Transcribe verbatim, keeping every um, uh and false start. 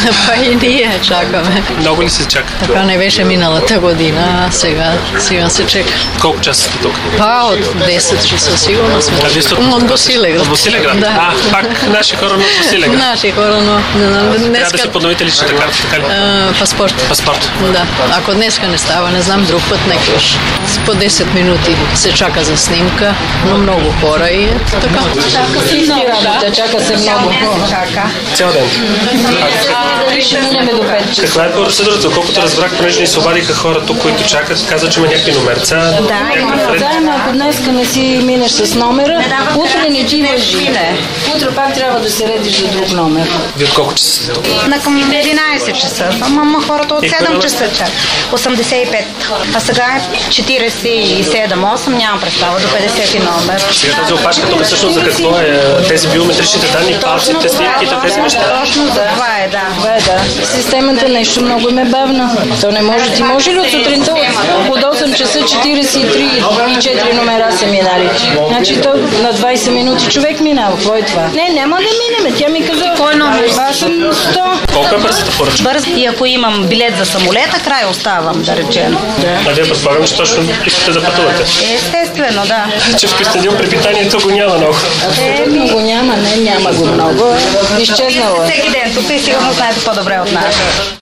Па и ние чакаме. Много ли се чака? Така не беше миналата година, а сега, сега се чека. Колко часа сте тук? Па от десет часа сигурно сме. А вие сте От Босилеград. От Босилеград? Да. А, пак наши хора от Босилеград. Наши хора, но днеска... Трябва да се подновите личната карта, така ли? А, паспорт. Паспорт. Да. Ако днеска не става, не знам, друг път некаш. По десет минути се чака за снимка, но много хора и е така. Чака се много работа, чака се много хора. Цял ден. Ще минеме до пет. Каква е процедурата? Колкото разбрах, понеже ни се обадиха хора тук, които чакат, каза, че има някакви номерца. Да, има номерца, но ако днеска не си минеш с номера, утре не ти въжи. Утре пак трябва да се редиш за друг номер. Вие от колко часа сте тук? На към единайсет часа. Ама хората от седем часа чак. осемдесет и пет. А сега е четирийсет и седем осем, нямам представа, до петдесет номер. Сега тази опашка тук всъщност за какво е? Тези биометричните данни, палците, снимките, тези неща. Точно за това е, да. Това е, да. Системата нещо много ме бавна. То не може. Ти може ли от сутринта от осем часа четирийсет и три и четири номера са минали? Значи то на двайсет минути човек минава. Какво е това? Не, няма да минеме. Тя ми каза, кой номер? Аз съм сто. Колко е бързата поръчка? Бърз и ако имам билет за самолета, край оставам, да речем. А вие предполагам, че точно искате да пътувате. Естествено, да. Че в Кюстендил препитанието го няма много. Е, много няма, не, няма го много. Изчезнало. Всеки ден тук и сигурно знаете по-добре от нас.